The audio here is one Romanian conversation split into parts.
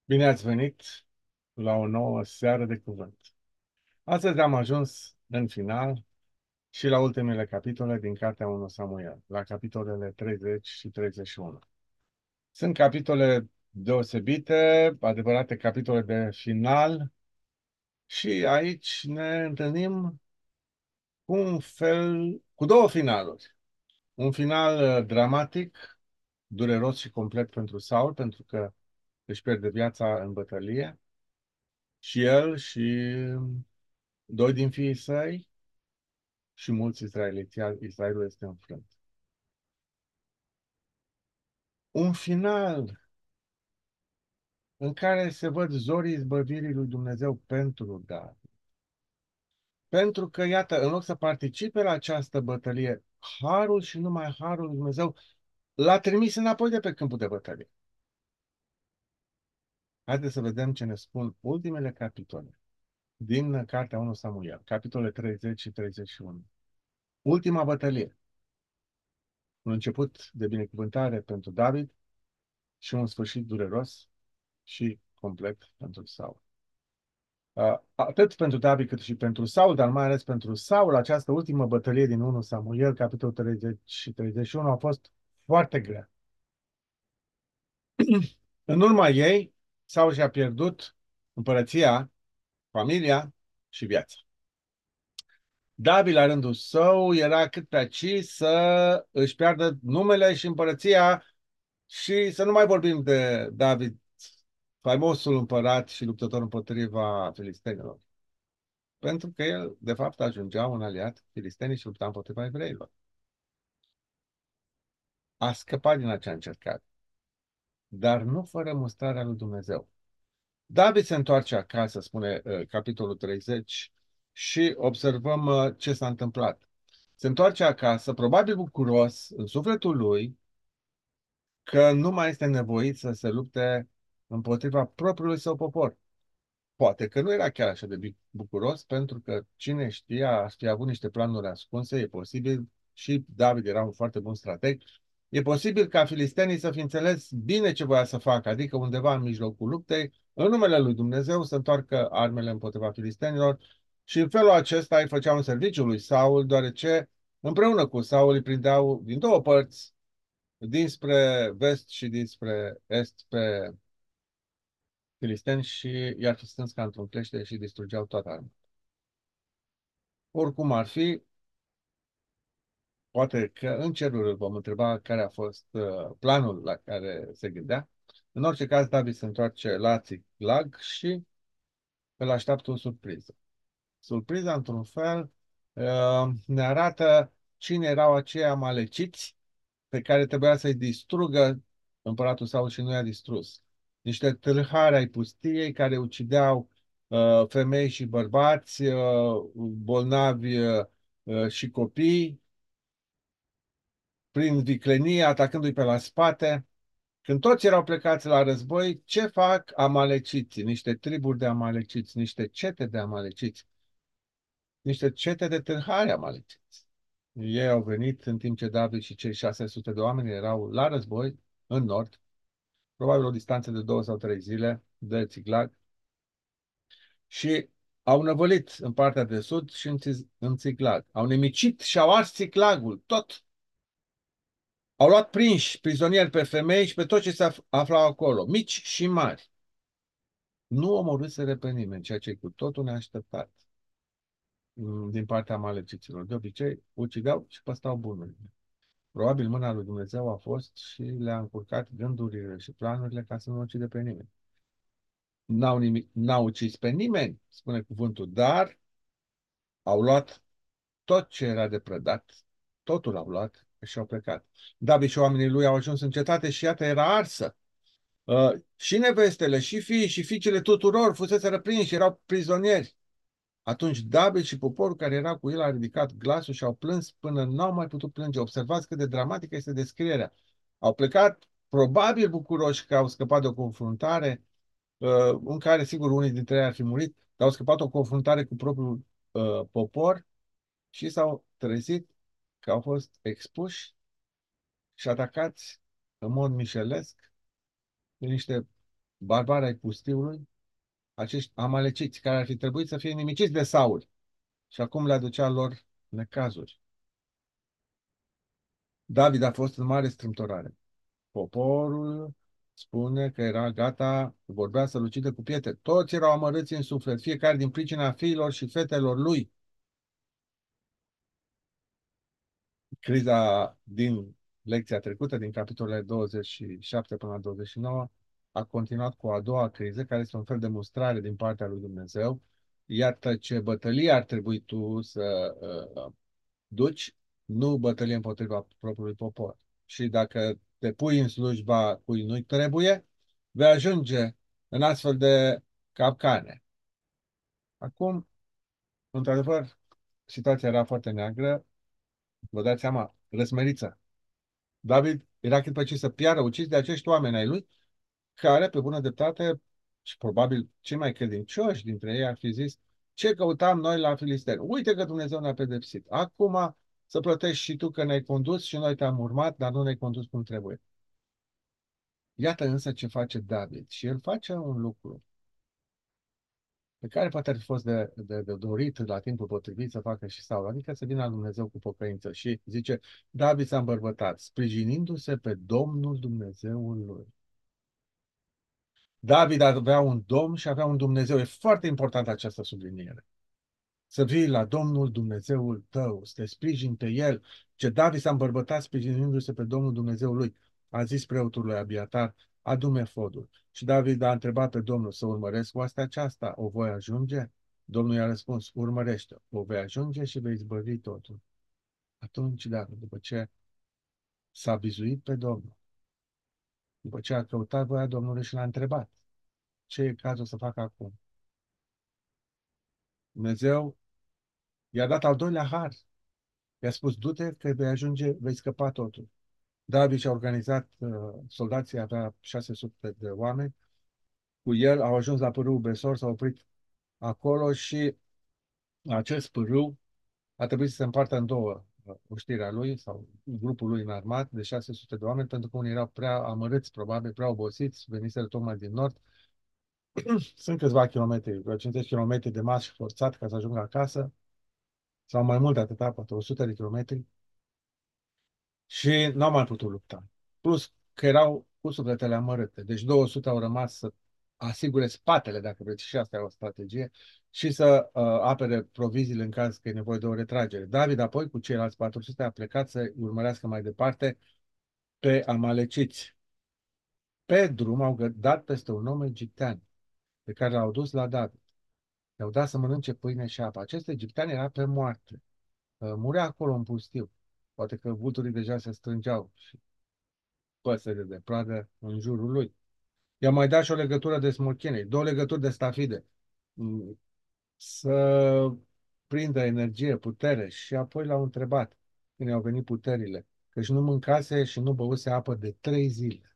Bine ați venit la o nouă seară de cuvânt. Astăzi am ajuns în final și la ultimele capitole din Cartea 1 Samuel, la capitolele 30 și 31. Sunt capitole deosebite, adevărate capitole de final și aici ne întâlnim cu două finaluri. Un final dramatic, dureros și complet pentru Saul, pentru că își pierde viața în bătălie, și el și doi din fiii săi și mulți israeliți. Israelul este înfrânt. Un final în care se văd zorii izbăvirii lui Dumnezeu pentru David. Pentru că, iată, în loc să participe la această bătălie, harul și numai harul lui Dumnezeu l-a trimis înapoi de pe câmpul de bătălie. Haideți să vedem ce ne spun ultimele capitole din Cartea 1 Samuel, capitolele 30 și 31. Ultima bătălie. Un început de binecuvântare pentru David și un sfârșit dureros și complet pentru Saul. Atât pentru David cât și pentru Saul, dar mai ales pentru Saul, această ultimă bătălie din 1 Samuel, capitolul 30 și 31, a fost foarte grea. În urma ei, Saul și-a pierdut împărăția, familia și viața. David, la rândul său, era cât pe aci să își piardă numele și împărăția și să nu mai vorbim de David, faimosul împărat și luptător împotriva filistenilor. Pentru că el, de fapt, ajungea un aliat filistenii și lupta împotriva evreilor. A scăpat din acea încercare, dar nu fără mustrarea lui Dumnezeu. David se întoarce acasă, spune capitolul 30, și observăm ce s-a întâmplat. Se întoarce acasă, probabil bucuros în sufletul lui, că nu mai este nevoit să se lupte împotriva propriului său popor. Poate că nu era chiar așa de bucuros, pentru că cine știa, ar fi avut niște planuri ascunse, e posibil, și David era un foarte bun strateg, e posibil ca filistenii să fi înțeles bine ce voia să facă, adică undeva în mijlocul luptei, în numele lui Dumnezeu, să întoarcă armele împotriva filistenilor și în felul acesta îi făceau un serviciu lui Saul, deoarece împreună cu Saul îi prindeau din două părți, dinspre vest și dinspre est, pe filisteni și i-ar fi strâns ca într-un clește și distrugeau toată arma. Oricum ar fi, poate că în ceruri îl vom întreba care a fost planul la care se gândea. În orice caz, David se întoarce la Țiclag și îl așteaptă o surpriză. Surpriza, într-un fel, ne arată cine erau aceia amaleciți pe care trebuia să-i distrugă împăratul Saul și nu i-a distrus. Niște tâlhari ai pustiei care ucideau femei și bărbați, bolnavi și copii, prin viclenie, atacându-i pe la spate. Când toți erau plecați la război, ce fac amaleciții? Niște triburi de amaleciți, niște cete de amaleciți, niște cete de tâlhari amaleciți. Ei au venit în timp ce David și cei 600 de oameni erau la război în nord, probabil o distanță de 2 sau 3 zile de Țiclag, și au năvălit în partea de sud și în Țiclag. Au nimicit și au ars Țiclagul, tot. Au luat prinși, prizonieri pe femei și pe toți ce se aflau acolo, mici și mari. Nu omorâsere pe nimeni, ceea ce e cu totul neașteptat din partea amaleciților. De obicei, ucideau și păstau bunurile. Probabil mâna lui Dumnezeu a fost și le-a încurcat gândurile și planurile ca să nu ucide pe nimeni. N-au ucis pe nimeni, spune cuvântul, dar au luat tot ce era de prădat, totul au luat și au plecat. David și oamenii lui au ajuns în cetate și iată era arsă. Și nevestele, și fiii, și fiicele tuturor fusese răprinși și erau prizonieri. Atunci David și poporul care era cu el a ridicat glasul și au plâns până n-au mai putut plânge. Observați cât de dramatică este descrierea. Au plecat probabil bucuroși că au scăpat de o confruntare în care, sigur, unii dintre ei ar fi murit, dar au scăpat o confruntare cu propriul popor și s-au trezit că au fost expuși și atacați în mod mișelesc de niște barbari ai pustiului, acești amaleciți care ar fi trebuit să fie nimiciți de Saul și acum le aducea lor necazuri. David a fost în mare strâmtorare. Poporul spune că era gata, vorbea să-l ucidă cu pietre. Toți erau amărâți în suflet, fiecare din pricina fiilor și fetelor lui. Criza din lecția trecută, din capitolele 27 până la 29, a continuat cu a doua criză, care este un fel de mustrare din partea lui Dumnezeu. Iată ce bătălie ar trebui tu să duci, nu bătălie împotriva propriului popor. Și dacă te pui în slujba cui nu-i trebuie, vei ajunge în astfel de capcane. Acum, într-adevăr, situația era foarte neagră. Vă dați seama, răsmeriță. David era cât pe ce să piară ucis de acești oameni ai lui, care, pe bună dreptate, și probabil cei mai credincioși dintre ei ar fi zis, ce căutam noi la filisteni? Uite că Dumnezeu ne-a pedepsit. Acum să plătești și tu că ne-ai condus și noi te-am urmat, dar nu ne-ai condus cum trebuie. Iată însă ce face David. Și el face un lucru pe care poate ar fi fost de dorit la timpul potrivit să facă și Saul, adică să vină la Dumnezeu cu pocăință. Și zice, David s-a îmbărbătat, sprijinindu-se pe Domnul Dumnezeul lui. David avea un Domn și avea un Dumnezeu. E foarte importantă această subliniere. Să vii la Domnul Dumnezeul tău, să te sprijini pe El. Ce David s-a îmbărbătat sprijinindu-se pe Domnul Dumnezeul lui. A zis preotul lui Abiatar, adu-mi efodul. Și David a întrebat pe Domnul, să urmăresc oastea aceasta, o voi ajunge? Domnul i-a răspuns, urmărește, o vei ajunge și vei izbăvi totul. Atunci, după ce s-a bizuit pe Domnul, după ce a căutat voia Domnului și l-a întrebat, ce e cazul să facă acum? Dumnezeu i-a dat al doilea har. I-a spus, du-te că vei ajunge, vei scăpa totul. David și-a organizat, soldații, avea 600 de oameni, cu el au ajuns la pârâul Besor, s-au oprit acolo și acest pârâu a trebuit să se împartă în două, oștirea lui sau grupul lui înarmat de 600 de oameni, pentru că unii erau prea amărâți, probabil, prea obosiți, veniseră tocmai din nord. Sunt câțiva kilometri, vreo 50 kilometri de marș forțat ca să ajungă acasă, sau mai mult de atâta, poate 100 de kilometri. Și n-au mai putut lupta. Plus că erau cu sufletele amărâte. Deci 200 au rămas să asigure spatele, dacă vreți, și asta e o strategie, și să apere proviziile în caz că e nevoie de o retragere. David apoi, cu ceilalți 400, a plecat să urmărească mai departe pe amaleciți. Pe drum au dat peste un om egiptean, pe care l-au dus la David. Le-au dat să mănânce pâine și apă. Acest egiptean era pe moarte. Murea acolo în pustiu. Poate că vulturii deja se strângeau și păsările de pradă în jurul lui. I-a mai dat și o legătură de smorchinei, două legături de stafide, să prindă energie, putere. Și apoi l-au întrebat, când i-au venit puterile, căci nu mâncase și nu băuse apă de 3 zile.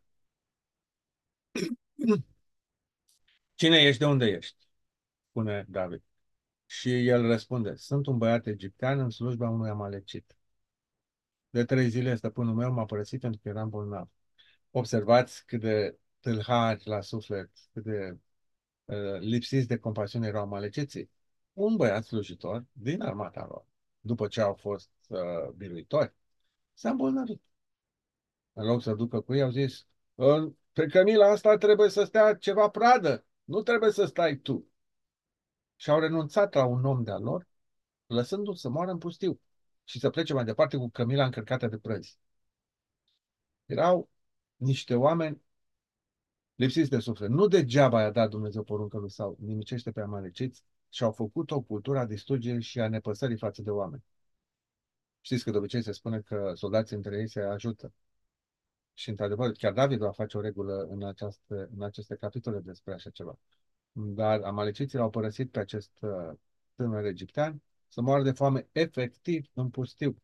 Cine ești, de unde ești? Spune David. Și el răspunde, sunt un băiat egiptean în slujba unui amalecit. De 3 zile stăpânul meu m-a părăsit pentru că eram bolnav. Observați cât de tâlhari la suflet, cât de lipsiți de compasiune erau amaleciții. Un băiat slujitor din armata lor, după ce au fost biruitori, s-a îmbolnăvit. În loc să ducă cu ei, au zis, pe cămila asta trebuie să stea ceva pradă, nu trebuie să stai tu. Și au renunțat la un om de-al lor, lăsându-l să moară în pustiu și să plece mai departe cu cămila încărcată de prăzi. Erau niște oameni lipsiți de suflet. Nu degeaba i-a dat Dumnezeu poruncă lui Saul, nimicește pe amaleciți, și au făcut o cultură a distrugerii și a nepăsării față de oameni. Știți că de obicei se spune că soldații între ei se ajută. Și, într-adevăr, chiar David va face o regulă în aceste capitole despre așa ceva. Dar amaleciții l-au părăsit pe acest tânăr egiptean să moară de foame efectiv în pustiu.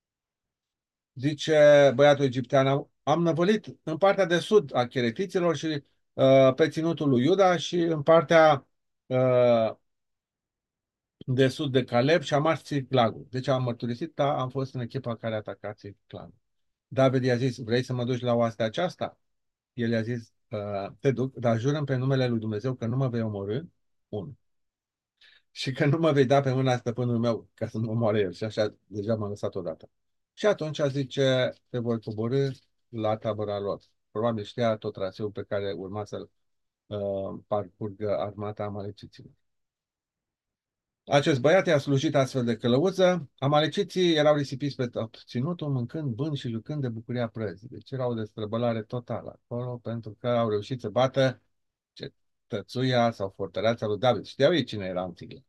Zice băiatul egiptean, am năvălit în partea de sud a Cheretiților și pe ținutul lui Iuda și în partea uh, de sud de Caleb și am ars Țiglagul. Deci am mărturisit, da, am fost în echipa care a atacat Țiglagul. David i-a zis, vrei să mă duci la oastea aceasta? El i-a zis, te duc, dar jurăm pe numele lui Dumnezeu că nu mă vei omorâ, unu, și că nu mă vei da pe mâna stăpânului meu ca să mă omoare el. Și așa deja m-a lăsat odată. Și atunci zice, te voi coborâ la tabăra lor. Probabil știa tot traseul pe care urma să-l parcurgă armata amaleciților. Acest băiat i-a slujit astfel de călăuză. Amaleciții erau risipiți pe tot ținutul, mâncând, bând și jucând de bucuria prăzii. Deci era o destrăbălare totală acolo, pentru că au reușit să bată cetățuia sau fortăreața lui David. Știau ei cine era în Țigla.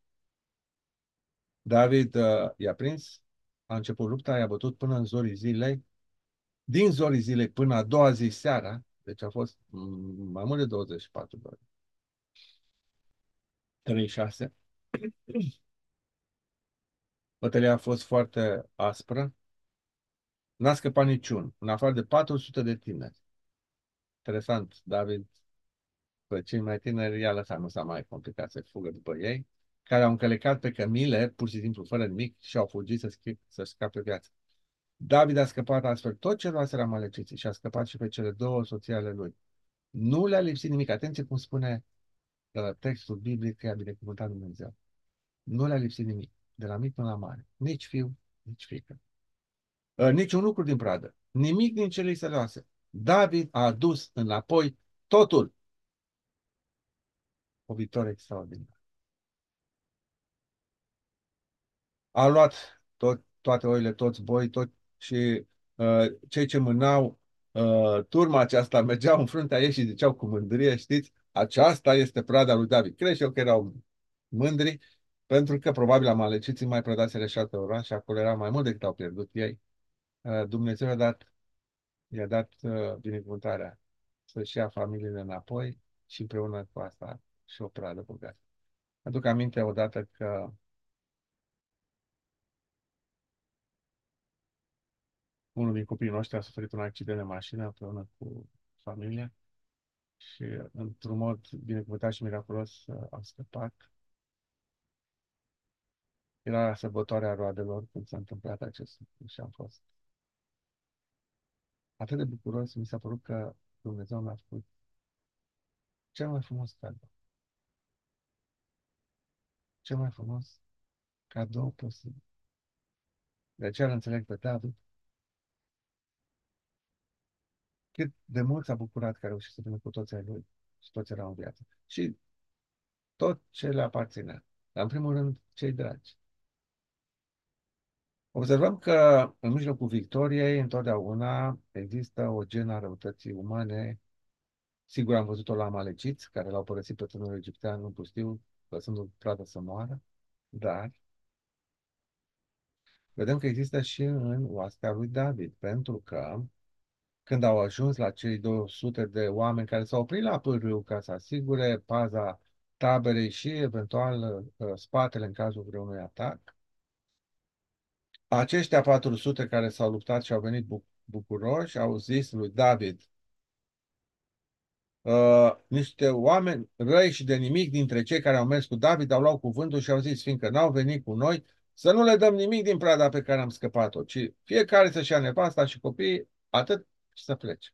David i-a prins, a început lupta, i-a bătut până în zorii zilei. Din zorii zilei până a doua zi seara, deci a fost mai mult de 24 de ore. 36. Bătălia a fost foarte aspră. N-a scăpat niciun, în afară de 400 de tineri. Interesant, David, pe cei mai tineri i-a lăsat, nu s-a mai complicat să fugă după ei, care au încălecat pe cămile, pur și simplu, fără nimic, și au fugit să scape viața. David a scăpat astfel tot ce luaseră amaleciții și a scăpat și pe cele două soții ale lui. Nu le-a lipsit nimic. Atenție cum spune textul biblic că i-a binecuvântat Dumnezeu. Nu le-a lipsit nimic, de la mic până la mare. Nici fiu, nici fiică. Nici un lucru din pradă. Nimic din ce li se luase. David a adus înapoi totul. O victorie extraordinară. A luat toate oile, toți boi, și cei ce mânau turma aceasta mergeau în fruntea ei și ziceau cu mândrie, știți, aceasta este prada lui David. Cred și eu că erau mândri, pentru că probabil amaleciții mai prădaseră și alte orașe și acolo era mai mult decât au pierdut ei. Dumnezeu i-a dat binecuvântarea să-și ia familiile înapoi și împreună cu asta și o pradă bogată. Aduc aminte odată că unul din copiii noștri a suferit un accident de mașină împreună cu familia și într-un mod binecuvântat și miraculos a scăpat. Era sărbătoarea roadelor când s-a întâmplat acest lucru și am fost atât de bucuros, mi s-a părut că Dumnezeu mi-a făcut cel mai frumos cadou. Cel mai frumos cadou posibil. De aceea îl înțeleg pe David cât de mult s-a bucurat că a reușit să vină cu toți ai lui și toți erau în viață. Și tot ce le aparținea. Dar în primul rând, cei dragi. Observăm că în mijlocul victoriei întotdeauna există o genă a răutății umane. Sigur am văzut-o la amaleciți, care l-au părăsit pe tânărul egiptean în pustiu, lăsându-l pradă să moară, dar vedem că există și în oastea lui David, pentru că când au ajuns la cei 200 de oameni care s-au oprit la pârâu ca să asigure paza taberei și eventual spatele în cazul vreunui atac, aceștia 400 care s-au luptat și au venit bucuroși au zis lui David, niște oameni răi și de nimic dintre cei care au mers cu David au luat cuvântul și au zis, fiindcă n-au venit cu noi, să nu le dăm nimic din prada pe care am scăpat-o, ci fiecare să-și ia nevasta și copiii, atât, și să plece.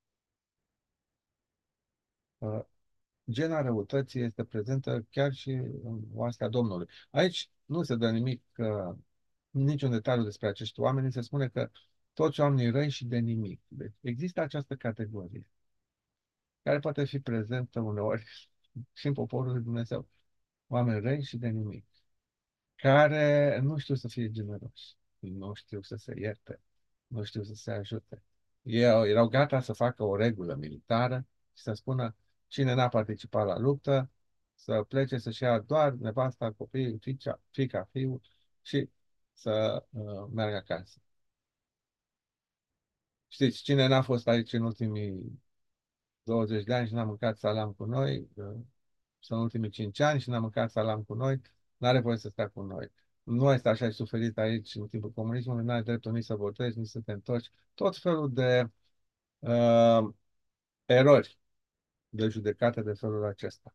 Uh, Gena răutății este prezentă chiar și în oastea Domnului. Aici nu se dă nimic, niciun detaliu despre acești oameni, se spune că toți oamenii răi și de nimic. Deci există această categorie care poate fi prezentă uneori și în poporul lui Dumnezeu. Oameni răi și de nimic, care nu știu să fie generoși, nu știu să se ierte, nu știu să se ajute. Ei erau gata să facă o regulă militară și să spună cine n-a participat la luptă, să plece să-și ia doar nevasta, copiii, fiica, fiul și să meargă acasă. Știți, cine n-a fost aici în ultimii 20 de ani și n-a mâncat salam cu noi, sau în ultimii 5 ani și n-a mâncat salam cu noi, n-are voie să stea cu noi. Nu este așa și suferit aici în timpul comunismului, n-ai dreptul nici să votezi, nici să te întorci. Tot felul de uh, erori de judecată de felul acesta.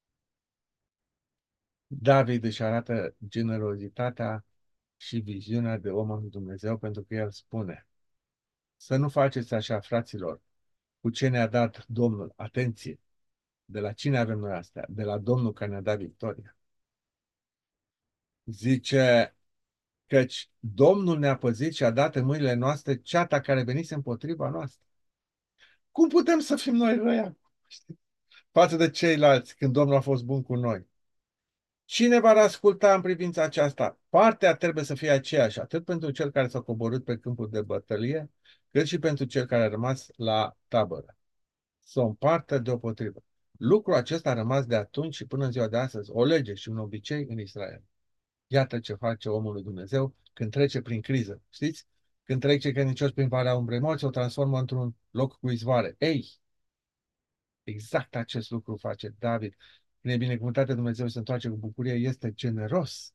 David își arată generozitatea și viziunea de om al lui Dumnezeu pentru că el spune să nu faceți așa, fraților, cu ce ne-a dat Domnul. Atenție! De la cine avem noi astea? De la Domnul care ne-a dat victoria. Zice căci Domnul ne-a păzit și a dat în mâinile noastre ceata care venise împotriva noastră. Cum putem să fim noi răi acum, față de ceilalți când Domnul a fost bun cu noi? Cine va asculta în privința aceasta? Partea trebuie să fie aceeași, atât pentru cel care s-a coborât pe câmpul de bătălie, cât și pentru cel care a rămas la tabără. Să o împartă deopotrivă. Lucrul acesta a rămas de atunci și până în ziua de astăzi o lege și un obicei în Israel. Iată ce face omul lui Dumnezeu când trece prin criză. Știți? Când trece credincios prin Valea Umbrei Morții, o transformă într-un loc cu izvoare. Ei, exact acest lucru face David. Când e binecuvântat de Dumnezeu și se întoarce cu bucurie, este generos.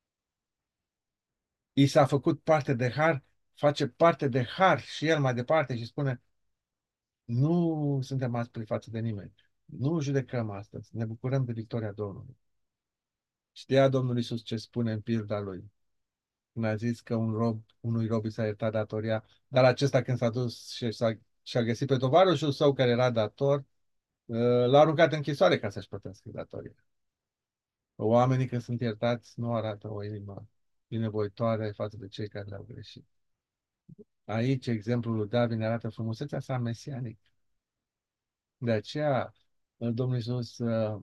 I s-a făcut parte de har, face parte de har și el mai departe și spune, nu suntem aspri față de nimeni. Nu judecăm astăzi. Ne bucurăm de victoria Domnului. Știa Domnul Iisus ce spune în pilda lui. Când a zis că unui rob i s-a iertat datoria, dar acesta când s-a dus și a găsit pe tovarășul său care era dator, l-a aruncat în închisoare ca să-și plătească datoria. Oamenii când sunt iertați nu arată o inimă binevoitoare față de cei care le-au greșit. Aici exemplul lui David ne arată frumusețea sa mesianică. De aceea Domnul Iisus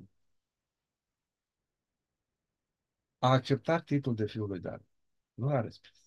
a acceptat titlul de fiul lui David. Nu l-a respins.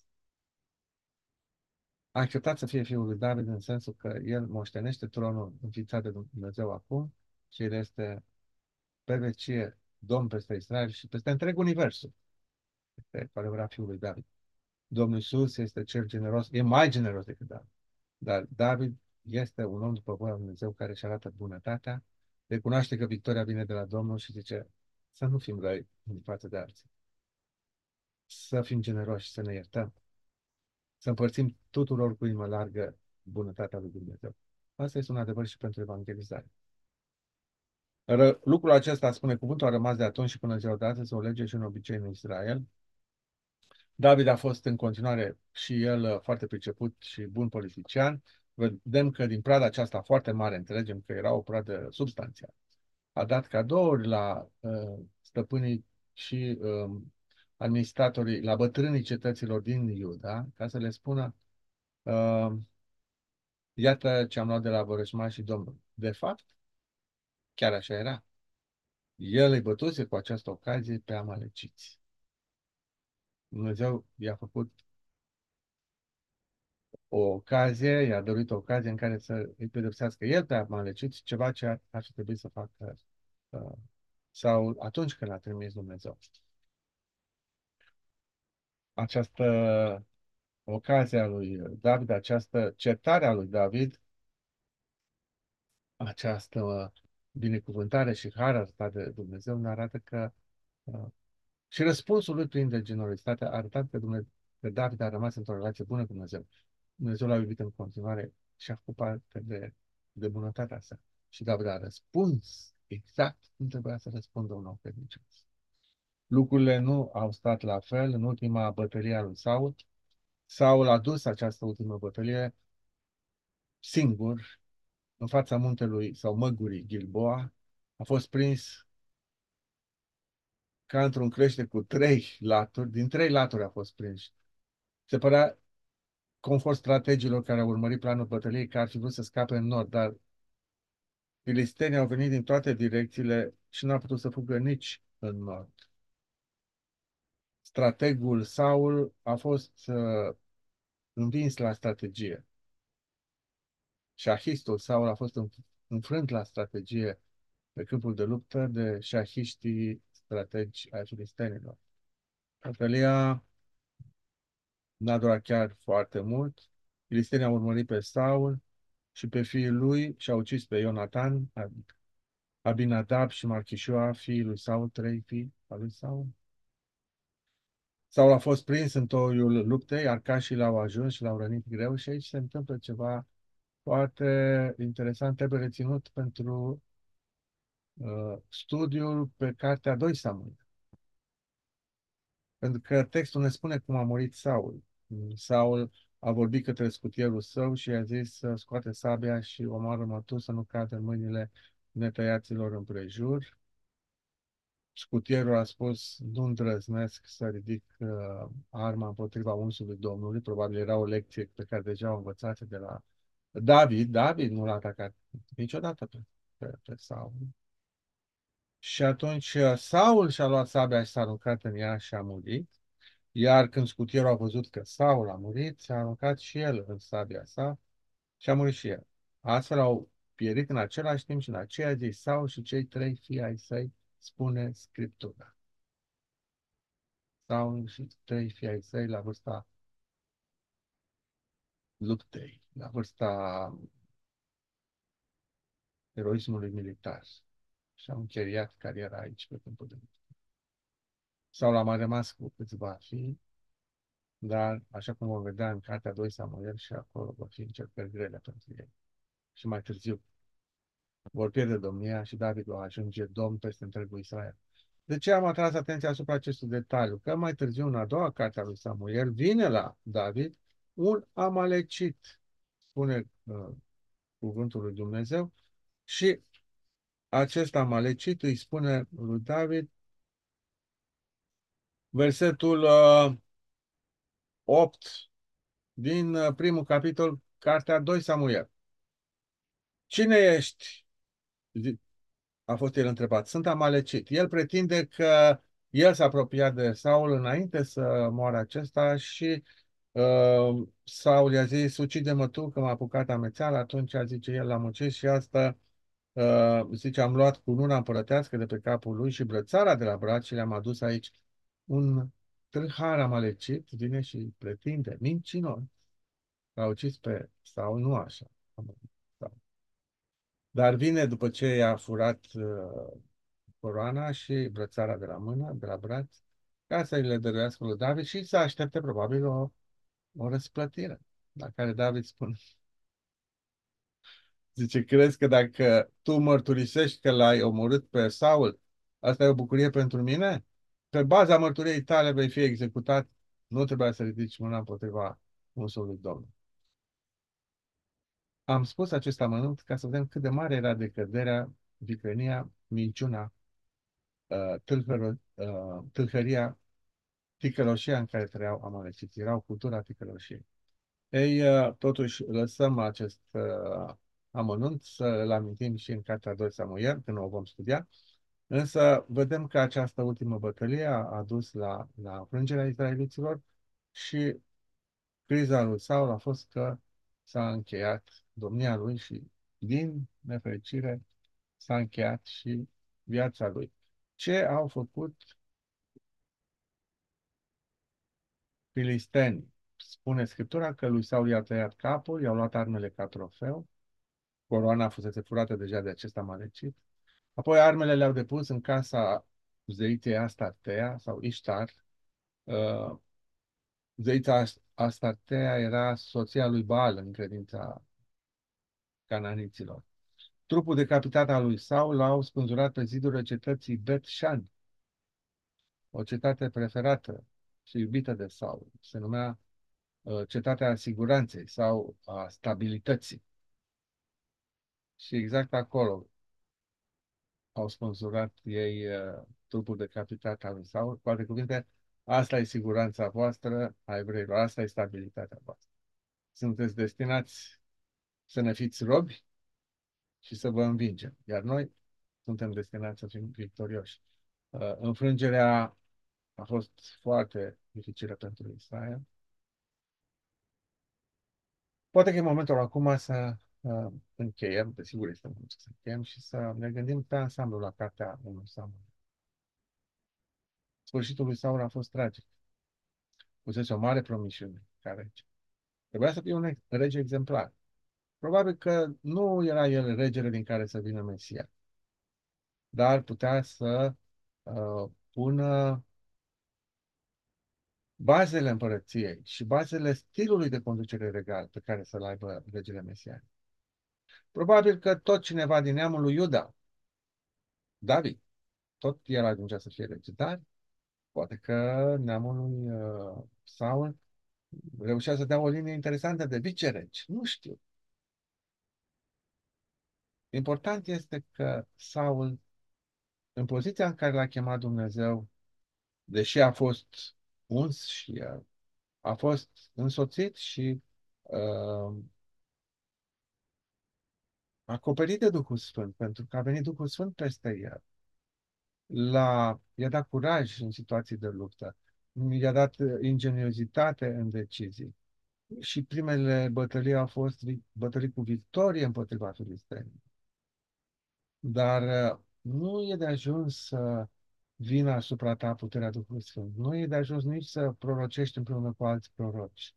A acceptat să fie fiul lui David în sensul că el moștenește tronul înființat de Dumnezeu acum și el este pe vecie Domn peste Israel și peste întreg universul. Este cu adevărat fiul lui David. Domnul Iisus este cel generos, e mai generos decât David. Dar David este un om după voia lui Dumnezeu care își arată bunătatea, recunoaște că victoria vine de la Domnul și zice să nu fim răi în față de alții, să fim generoși, să ne iertăm, să împărțim tuturor cu inimă largă bunătatea lui Dumnezeu. Asta este un adevăr și pentru evangelizare. Lucrul acesta, spune cuvântul, a rămas de atunci și până în ziua de astăzi, o lege și un obicei în Israel. David a fost în continuare și el foarte priceput și bun politician. Vedem că din prada aceasta foarte mare, înțelegem că era o pradă substanțială. A dat cadouri la stăpânii și administratorii, la bătrânii cetăților din Iuda, ca să le spună uh, iată ce am luat de la vrăjmașii Domnului. De fapt, chiar așa era. El îi bătuse cu această ocazie pe amaleciți. Dumnezeu i-a făcut o ocazie, i-a dorit o ocazie în care să îi pedepsească el pe amaleciți, ceva ce ar fi trebuit să facă uh, sau atunci când l-a trimis Dumnezeu. Această ocazie a lui David, această certare a lui David, această binecuvântare și har arătat de Dumnezeu ne arată că și răspunsul lui plin de generozitate a arătat că David a rămas într-o relație bună cu Dumnezeu. Dumnezeu l-a iubit în continuare și a făcut parte de bunătatea sa. Și David a răspuns exact cum trebuia să răspundă un om credincios. Lucrurile nu au stat la fel în ultima bătălie a lui Saul. Saul a dus această ultimă bătălie singur în fața muntelui sau măgurii Gilboa. A fost prins ca într-un crește cu 3 laturi. Din 3 laturi a fost prins. Se părea, conform strategilor care au urmărit planul bătăliei, că ar fi vrut să scape în nord, dar filistenii au venit din toate direcțiile și n-a putut să fugă nici în nord. Strategul Saul a fost învins la strategie. Șahistul Saul a fost înfrânt la strategie pe câmpul de luptă de șahiștii strategi ai filistenilor. Bătălia n-a durat chiar foarte mult. Filistenii au urmărit pe Saul și pe fiii lui și au ucis pe Ionatan, Abinadab și Malchișua, fiii lui Saul, 3 fii al lui Saul. Saul a fost prins în toiul luptei, arcașii l-au ajuns și l-au rănit greu și aici se întâmplă ceva foarte interesant, trebuie reținut pentru studiul pe cartea 2 Samuel. Pentru că textul ne spune cum a murit Saul. Saul a vorbit către scutierul său și i-a zis să scoate sabia și omoară-mă tu să nu cadă în mâinile netăiaților împrejur. Scutierul a spus, nu îndrăznesc să ridic arma împotriva unsului Domnului. Probabil era o lecție pe care deja o învățase de la David. David nu l-a atacat niciodată pe Saul. Și atunci Saul și-a luat sabia și s-a aruncat în ea și a murit. Iar când scutierul a văzut că Saul a murit, s-a aruncat și el în sabia sa și a murit și el. Astfel au pierit în același timp și în aceea zi Saul și cei trei fii ai săi, spune Scriptura. Saul și trei fii ai săi la vârsta luptei, la vârsta eroismului militar. Și au încheiat cariera aici pe câmpul de luptă. Saul a mai rămas cu câțiva fii, dar, așa cum vom vedea în Cartea 2 Samuel, și acolo vor fi încercări grele pentru ei. Și mai târziu vor pierde domnia și David va ajunge domn peste întregul Israel. De ce am atras atenția asupra acestui detaliu? Că mai târziu, în a doua carte a lui Samuel, vine la David un amalecit, spune cuvântul lui Dumnezeu, și acest amalecit îi spune lui David, versetul 8 din primul capitol, cartea 2 Samuel. Cine ești? A fost el întrebat. Sunt amalecit. El pretinde că el s-a apropiat de Saul înainte să moară acesta și Saul i-a zis, ucide-mă tu că m-a apucat amețeala. Atunci zice el, l-am ucis și asta zice, am luat cununa împărătească de pe capul lui și brățara de la braț și le-am adus aici. Un tâlhar amalecit vine și pretinde, mincinos, că a ucis pe Saul, nu așa. Dar vine după ce i-a furat coroana și brățara de la mână, de la braț, ca să-i le dăruiască lui David și să aștepte probabil o răsplătire. La care David spune, zice, crezi că dacă tu mărturisești că l-ai omorât pe Saul, asta e o bucurie pentru mine? Pe baza mărturiei tale vei fi executat, nu trebuia să ridici mâna împotriva unsului Domnului. Am spus acest amănunt ca să vedem cât de mare era decăderea, vicrenia, minciuna, tâlhăria, ticăloșia în care trăiau amaleciții. Erau cultura ticăloșiei. Ei, totuși, lăsăm acest amănunt să-l amintim și în Cartea 2 Samuel, când o vom studia, însă vedem că această ultimă bătălie a dus la înfrângerea izraeliților și criza lui Saul a fost că s-a încheiat domnia lui și, din nefericire, s-a încheiat și viața lui. Ce au făcut filistenii? Spune Scriptura că lui Saul i-a tăiat capul, i-au luat armele ca trofeu, coroana fusese furată deja de acest amalecit, apoi armele le-au depus în casa zeiței Astartea sau Ishtar. Uh, Zeița Astartea era soția lui Baal în credința cananiților. Trupul decapitat al lui Saul l-au spânzurat pe zidurile cetății Bet-Shan, o cetate preferată și iubită de Saul. Se numea cetatea siguranței sau a stabilității. Și exact acolo au spânzurat ei trupul decapitat al lui Saul. Cu alte cuvinte, asta e siguranța voastră a evreilor, asta e stabilitatea voastră. Sunteți destinați să ne fiți robi și să vă învingem. Iar noi suntem destinați să fim victorioși. Înfrângerea a fost foarte dificilă pentru Israel. Poate că e momentul acum să încheiem, desigur este momentul să încheiem și să ne gândim pe ansamblu la cartea 1 Samuel. Sfârșitul lui Saul a fost tragic. Pusese o mare promisiune ca rege. Trebuia să fie un rege exemplar. Probabil că nu era el regele din care să vină Mesia, dar putea să pună bazele împărăției și bazele stilului de conducere regal pe care să-l aibă regele Mesia. Probabil că tot cineva din neamul lui Iuda, David, tot el ajungea să fie rege, dar poate că neamul lui Saul Reușea să dea o linie interesantă de viceregi. Nu știu. Important este că Saul, în poziția în care l-a chemat Dumnezeu, deși a fost uns și a fost însoțit și uh, acoperit de Duhul Sfânt, pentru că a venit Duhul Sfânt peste el. I-a dat curaj în situații de luptă, i-a dat ingeniozitate în decizii. Și primele bătălii au fost bătălii cu victorie împotriva filistenilor. Dar nu e de ajuns să vină asupra ta puterea Duhului Sfânt. Nu e de ajuns nici să prorocești împreună cu alți proroci.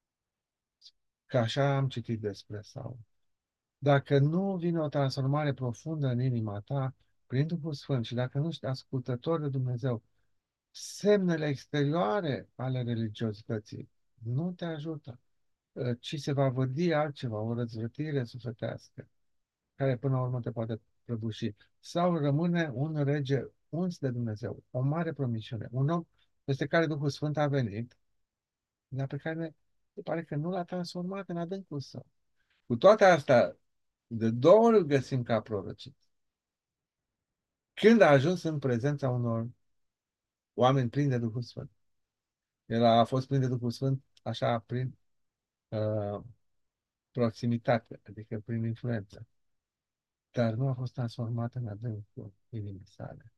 Că așa am citit despre Saul. Dacă nu vine o transformare profundă în inima ta, prin Duhul Sfânt, și dacă nu ești ascultător de Dumnezeu, semnele exterioare ale religiozității nu te ajută, ci se va vădi altceva, o răzvrătire sufletească, care până la urmă te poate prăbuși. Sau rămâne un rege uns de Dumnezeu, o mare promisiune, un om peste care Duhul Sfânt a venit, dar pe care se pare că nu l-a transformat în adâncul său. Cu toate astea, de două ori îl găsim ca prorocit. Când a ajuns în prezența unor oameni plini de Duhul Sfânt. El a fost plin de Duhul Sfânt așa prin uh, proximitate, adică prin influență. Dar nu a fost transformat în adâncul inimii sale.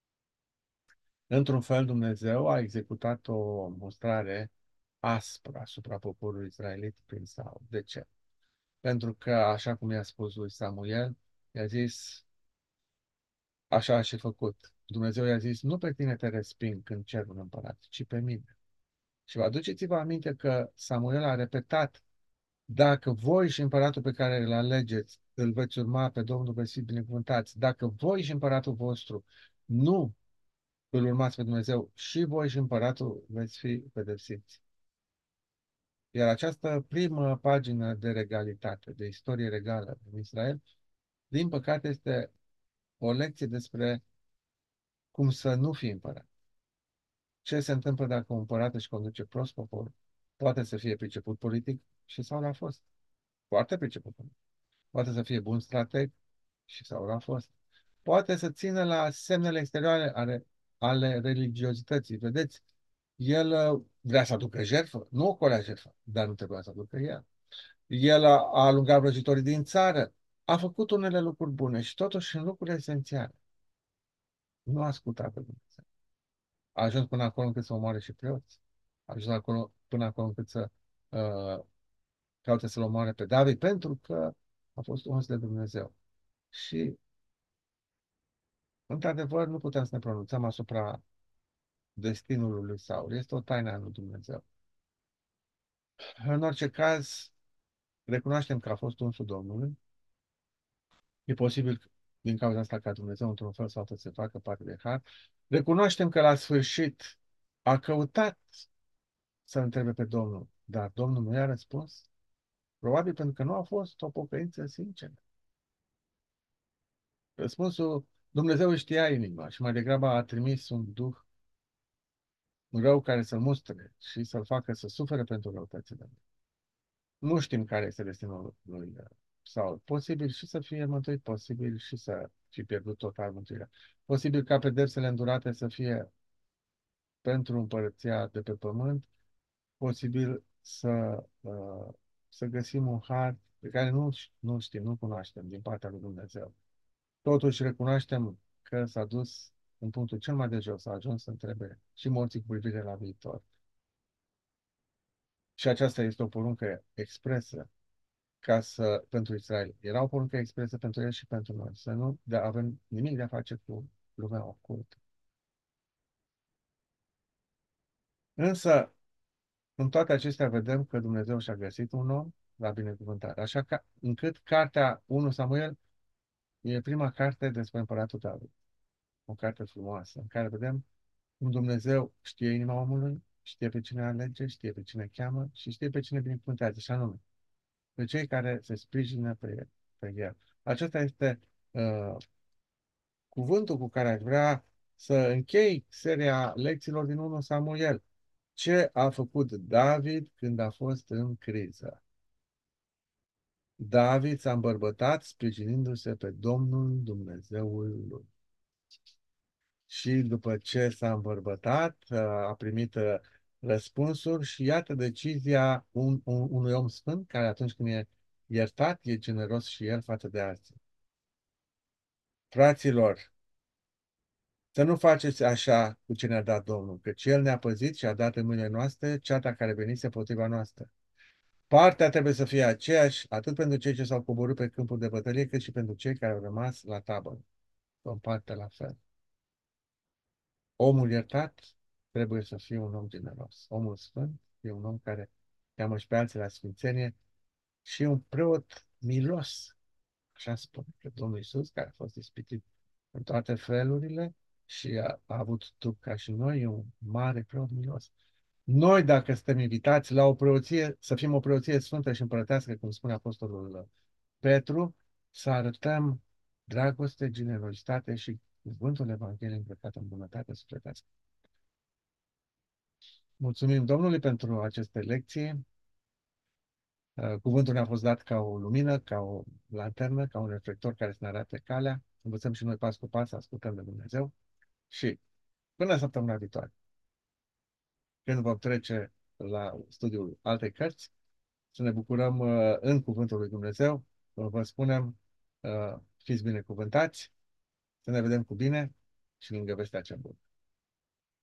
Într-un fel, Dumnezeu a executat o mostrare aspră asupra poporului israelit prin Saul. De ce? Pentru că, așa cum i-a spus lui Samuel, i-a zis, așa a și făcut. Dumnezeu i-a zis, nu pe tine te resping când cer un împărat, ci pe mine. Și vă aduceți-vă aminte că Samuel a repetat, dacă voi și împăratul pe care îl alegeți, îl veți urma pe Domnul, veți fi binecuvântați. Dacă voi și împăratul vostru nu îl urmați pe Dumnezeu, și voi și împăratul veți fi pedepsiți. Iar această primă pagină de regalitate, de istorie regală în Israel, din păcate este o lecție despre cum să nu fii împărat. Ce se întâmplă dacă un împărat își conduce prost poporul? Poate să fie priceput politic și Saul a fost. Foarte priceput. Poate să fie bun strateg și Saul a fost. Poate să țină la semnele exterioare ale religiozității. Vedeți, el vrea să aducă jertfă, nu ocolea jertfă, dar nu trebuia să aducă ea. El a alungat vrăjitorii din țară, a făcut unele lucruri bune și totuși în lucruri esențiale. Nu a ascultat pe Dumnezeu. A ajuns până acolo încât să omoare și preoți. A ajuns până acolo încât să uh, caute să-l omoare pe David pentru că a fost uns de Dumnezeu. Și, într-adevăr, nu putem să ne pronunțăm asupra destinului lui Saul. Este o taină a lui Dumnezeu. În orice caz, recunoaștem că a fost unsul Domnului. E posibil din cauza asta ca Dumnezeu, într-un fel sau altul, să facă parte de har. Recunoaștem că la sfârșit a căutat să întrebe pe Domnul, dar Domnul nu i-a răspuns. Probabil pentru că nu a fost o pocăință sinceră. Răspunsul, Dumnezeu știa inima și mai degrabă a trimis un duh rău care să-l mustre și să-l facă să sufere pentru răutățile lui. Nu știm care este destinul lui Saul. Posibil și să fie mântuit, posibil și să fi pierdut total mântuirea. Posibil ca pedepsele îndurate să fie pentru împărăția de pe pământ, posibil să găsim un har pe care nu știm, nu cunoaștem din partea lui Dumnezeu. Totuși recunoaștem că s-a dus în punctul cel mai de jos, a ajuns să întrebe și morții cu privire la viitor. Și aceasta este o poruncă expresă pentru Israel. Era o poruncă expresă pentru el și pentru noi. Să nu avem nimic de a face cu lumea ocultă. Însă, în toate acestea vedem că Dumnezeu și-a găsit un om la binecuvântare. Așa că, încât cartea 1 Samuel e prima carte despre împăratul David. O carte frumoasă, în care vedem cum Dumnezeu știe inima omului, știe pe cine alege, știe pe cine cheamă și știe pe cine binecuvântează, și anume, pe cei care se sprijină pe el. Acesta este cuvântul cu care aș vrea să închei seria lecțiilor din 1 Samuel. Ce a făcut David când a fost în criză? David s-a îmbărbătat sprijinindu-se pe Domnul Dumnezeul lui. Și după ce s-a îmbărbătat, a primit răspunsuri și iată decizia unui om sfânt care atunci când e iertat, e generos și el față de alții. Fraților, să nu faceți așa cu ce ne-a dat Domnul, căci El ne-a păzit și a dat în mâinile noastre ceata care venise împotriva noastră. Partea trebuie să fie aceeași, atât pentru cei ce s-au coborât pe câmpul de bătălie, cât și pentru cei care au rămas la tabără. În partea la fel. Omul iertat trebuie să fie un om generos. Omul sfânt e un om care cheamă și pe alții la sfințenie și un preot milos. Așa spune că Domnul Iisus, care a fost ispitit în toate felurile și a avut trup ca și noi, e un mare preot milos. Noi, dacă suntem invitați la o preoție, să fim o preoție sfântă și împărătească, cum spune Apostolul Petru, să arătăm dragoste, generozitate și cuvântul Evangheliei îmbrăcat în bunătate sufletească. Mulțumim Domnului pentru aceste lecții. Cuvântul ne-a fost dat ca o lumină, ca o lanternă, ca un reflector care să ne arate calea. Învățăm și noi pas cu pas să ascultăm de Dumnezeu. Și până săptămâna viitoare, când vom trece la studiul altei cărți, să ne bucurăm în Cuvântul lui Dumnezeu. Vă spunem, fiți binecuvântați, să ne vedem cu bine și lângă vestea cea bună.